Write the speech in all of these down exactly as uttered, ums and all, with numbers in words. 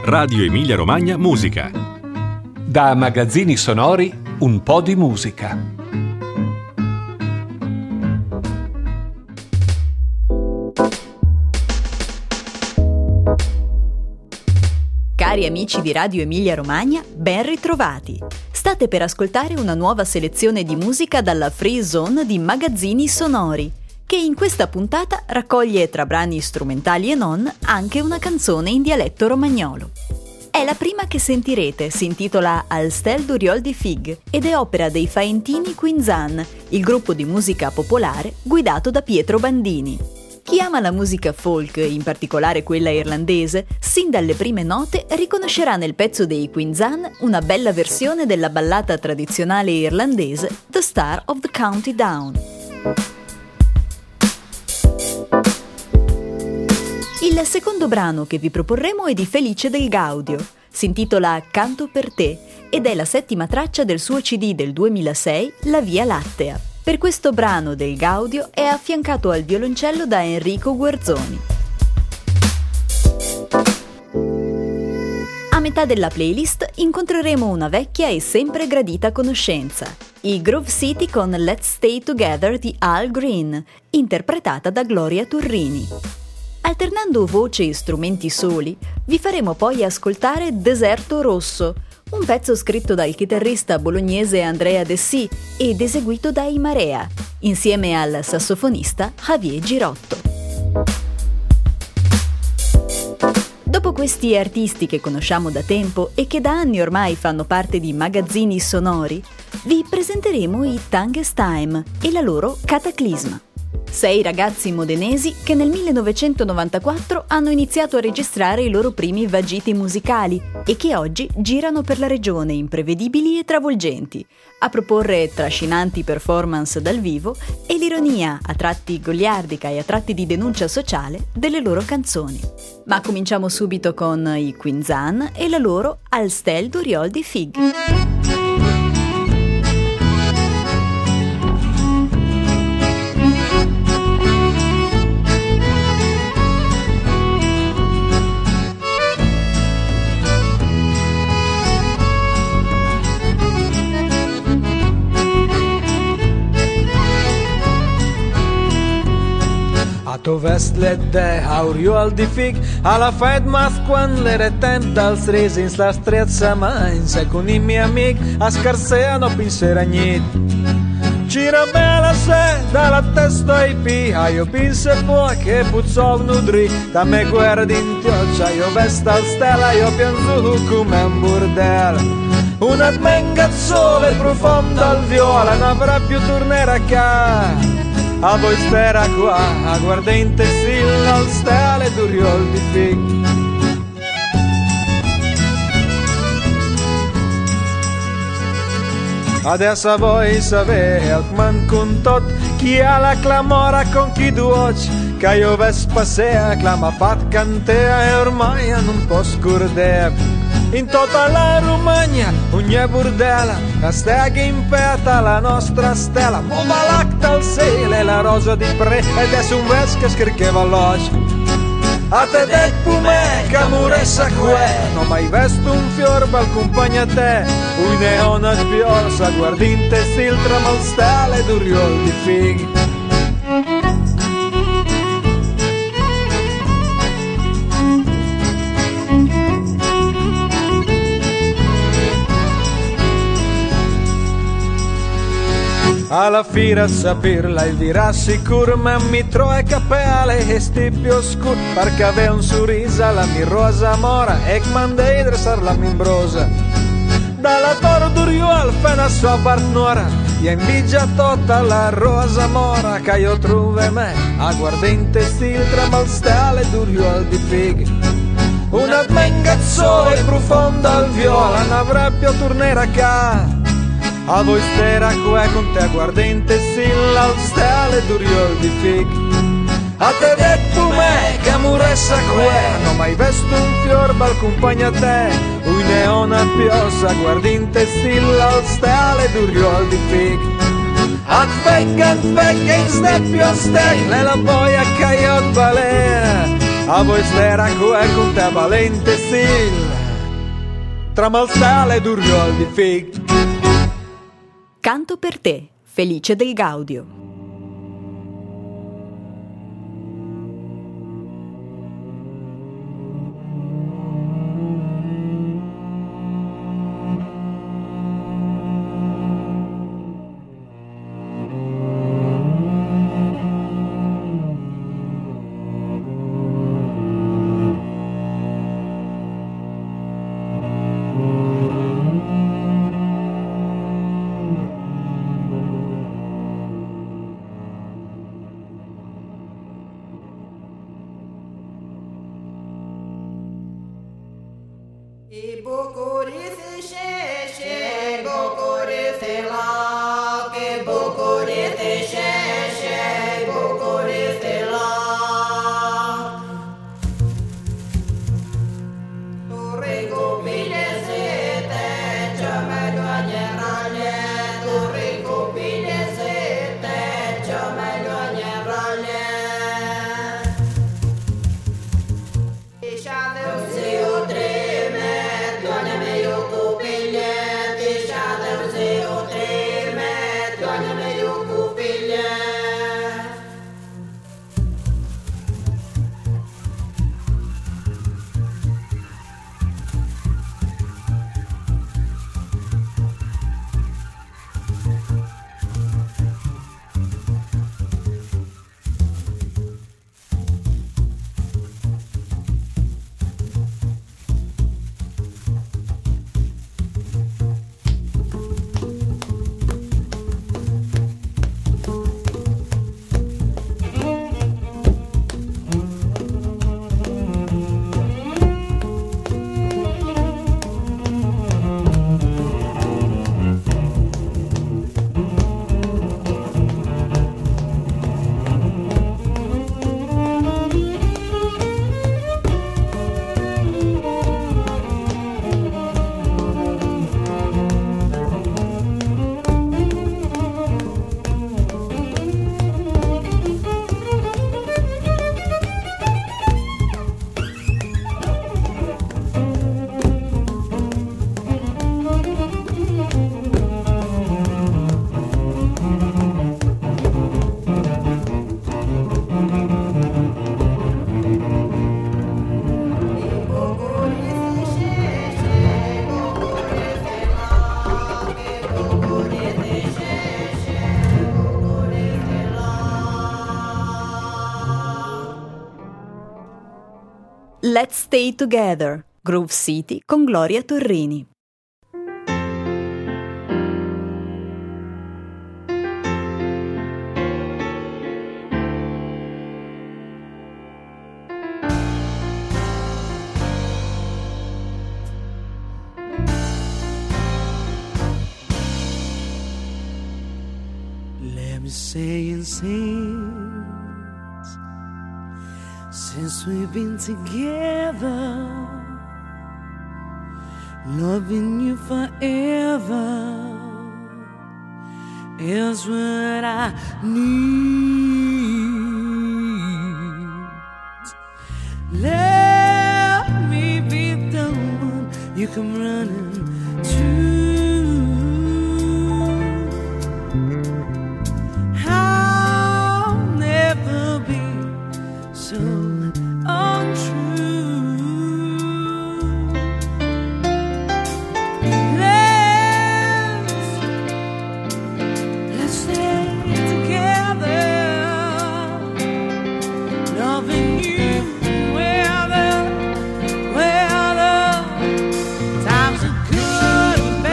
Radio Emilia Romagna Musica. Da Magazzini Sonori, un po' di musica. Cari amici di Radio Emilia Romagna, ben ritrovati! State per ascoltare una nuova selezione di musica dalla Free Zone di Magazzini Sonori, che in questa puntata raccoglie tra brani strumentali e non anche una canzone in dialetto romagnolo. È la prima che sentirete, si intitola Al stel d'Uriol di Fig ed è opera dei Faentini Quinzan, il gruppo di musica popolare guidato da Pietro Bandini. Chi ama la musica folk, in particolare quella irlandese, sin dalle prime note riconoscerà nel pezzo dei Quinzan una bella versione della ballata tradizionale irlandese The Star of the County Down. Il secondo brano che vi proporremo è di Felice Del Gaudio, si intitola Canto per te ed è la settima traccia del suo C D del duemilasei, La Via Lattea. Per questo brano Del Gaudio è affiancato al violoncello da Enrico Guerzoni. A metà della playlist incontreremo una vecchia e sempre gradita conoscenza, i Groove City con Let's Stay Together di Al Green, interpretata da Gloria Turrini. Alternando voce e strumenti soli, vi faremo poi ascoltare Deserto Rosso, un pezzo scritto dal chitarrista bolognese Andrea Dessì ed eseguito da Imarea, insieme al sassofonista Javier Girotto. Dopo questi artisti che conosciamo da tempo e che da anni ormai fanno parte di Magazzini Sonori, vi presenteremo i Tanges Time e la loro Cataclisma. Sei ragazzi modenesi che nel millenovecentonovantaquattro hanno iniziato a registrare i loro primi vagiti musicali e che oggi girano per la regione imprevedibili e travolgenti, a proporre trascinanti performance dal vivo e l'ironia, a tratti goliardica e a tratti di denuncia sociale, delle loro canzoni. Ma cominciamo subito con i Quinzan e la loro Al stel d'Uriol di Fig. A to vestledde auriol di fig, alla fed mas quan l'ere temp dels resins la strezza mains e con i miei amic a scarseano pinseragnit. Gira bella se dalla testa ai pi, a io pinse poi che puzzov nudri, da me guardi in tioccia, io vesta al stella, io pianzu come un burdel. Una mengazzole profonda al viola, non avrà più tornera che a voi spera qua, a guardente silla al stele d'Uriol di Fig. Adesso a voi sapere al man con tot chi ha la clamora con chi duoc, che io ves passea, clama fat cantea e ormai non può scordare. In tutta la Romagna, ogni burdella, la stega in peta, la nostra stella, muova l'acta al sele, la rosa di pre, ed è su un ves che scriveva l'oce. A te detto me, che muressa que, non mai vesto un fior, bal compagna te, un neona spiorsa, guardi in te siltra mal stelle d'Uriol di Fig. Alla fira saperla il dirà sicuro, ma mi troe capelle e stipi oscur, perché aveva un sorriso la mia rosa mora e mandei dressar la mia imbrosa. Dalla toro d'Uriol fai una sua partnora, e invidia tutta la rosa mora, che io trove me, a guardente siltra mal stelle d'Uriol di Fig. Una mengazzole profonda al viola, non avrà più tornera ca. A voi stera qua con te guardente silla al stelle d'Uriol di Fig. A te detto me che muressa qua, non mai vesto un fior bal compagna te, un neona piosa guardinte silla al stelle d'Uriol di Fig. Aspetta, aspetta, in steppio stai, le la boia che io balena, a voi stera qua con te valente silla tra Malsale ed Urriol di Fig. Canto per te, Felice del Gaudio. Let's Stay Together, Groove City con Gloria Torrini. Let me say and sing. Since we've been together, loving you forever is what I need. Let me be the one you come running to. I'll never be so times are good.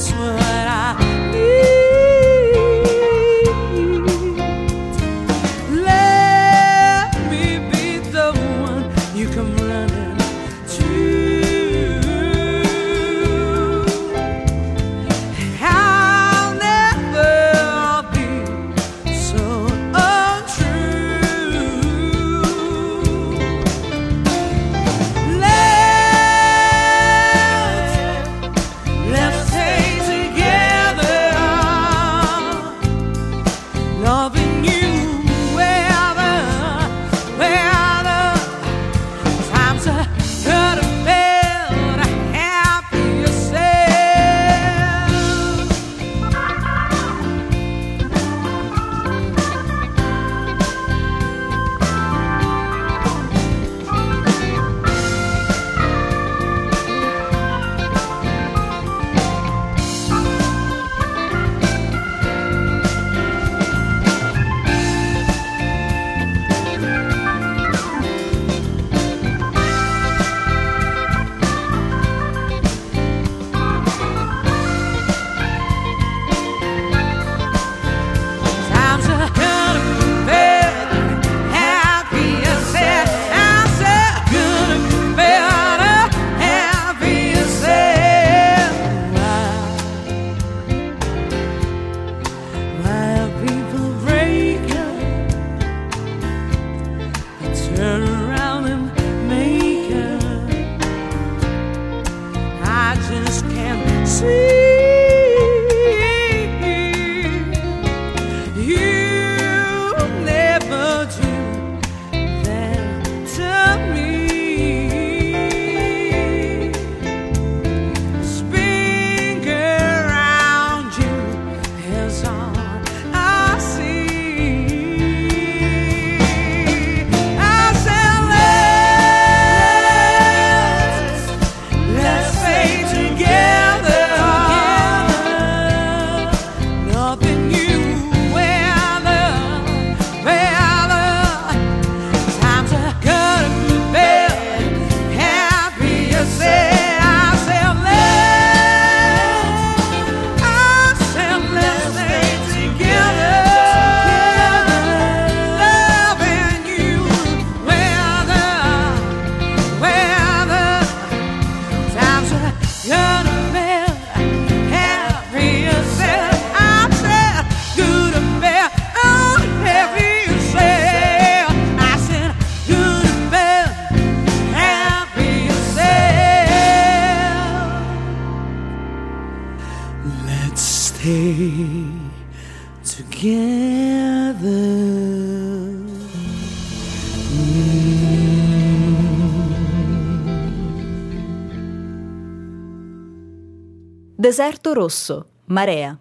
That's what I need. Let me be the one you come running to. I'll never be so untrue. Let's, let's stay together, loving you wherever, wherever. Times are good and bad, happy yourself. Times are good and bad, happy yourself. Times are good and bad, happy yourself. Why, why are people break up and turn around and make up? I just can't see. You never do that to me. Spin around you is all I see. I said let's, let's stay together, loving you wherever, wherever. Times are good and bad, happy yourself. I said let's, I said let's stay together, loving you wherever, wherever. Times are good and bad, happy yourself. I said good and bad, oh, happy yourself. I said good and bad, happy yourself. Let's stay together. Deserto rosso, Marea.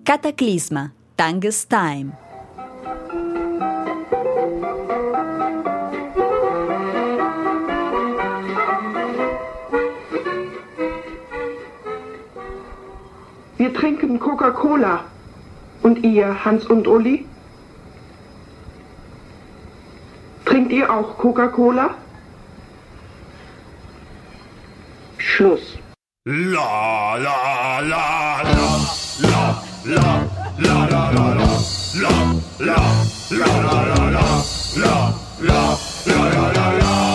Cataclisma, Tangus Time. Wir trinken Coca-Cola. Und ihr, Hans und Uli? Trinkt ihr auch Coca-Cola? Schluss. La la la la la la la la la la la la la la la la la la la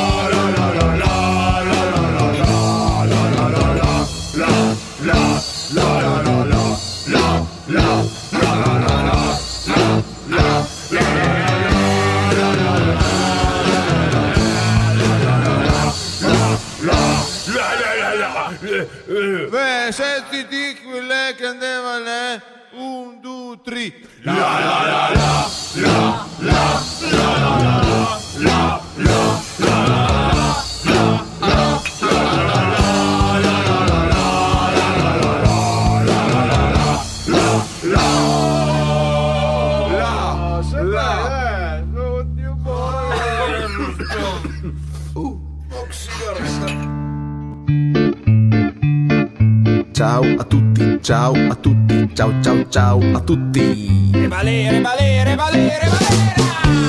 Beh, sentiti quelle che andavano, eh? Un, due, tre. La la la la la la la la la la Ciao a tutti, ciao a tutti, ciao ciao ciao a tutti. Revalere, valere, valere, valere.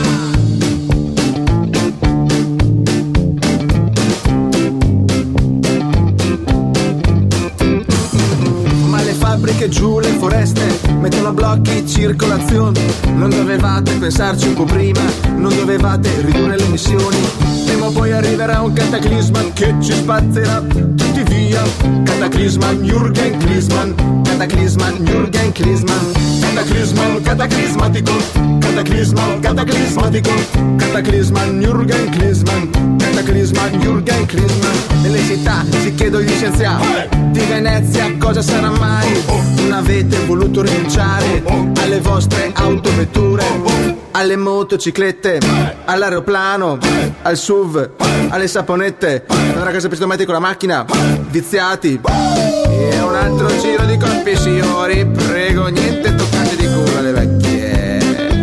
Ma le fabbriche giù, le foreste mettono a blocchi circolazione. Non dovevate pensarci un po' prima, non dovevate ridurre le emissioni. Prima o poi arriverà un cataclisma che ci spazzerà tutti via. Cataclisma Jürgen Klinsmann, cataclisma Jürgen Klinsmann, cataclisma cataclismatico, cataclisma cataclismatico, cataclisma Jürgen Klinsmann, cataclisma Jürgen Klinsmann. Nelle città si chiedono gli scienziati di Venezia cosa sarà mai. Non avete voluto rinunciare alle vostre autovetture, alle motociclette, all'aeroplano, al S U V, alle saponette. Andrà a casa per domani con la macchina, viziati. E un altro giro di colpi, signori, prego, niente toccate di culo alle vecchie.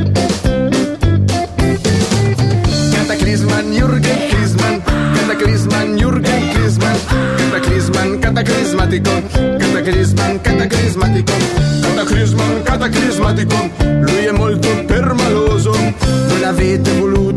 Cataclisma Jürgen Klinsmann, cataclisma Jürgen Klinsmann, cataclisma cataclismatico, cataclisma cataclismatico, cataclisma cataclismatico. Lui è molto permaloso, non l'avete voluto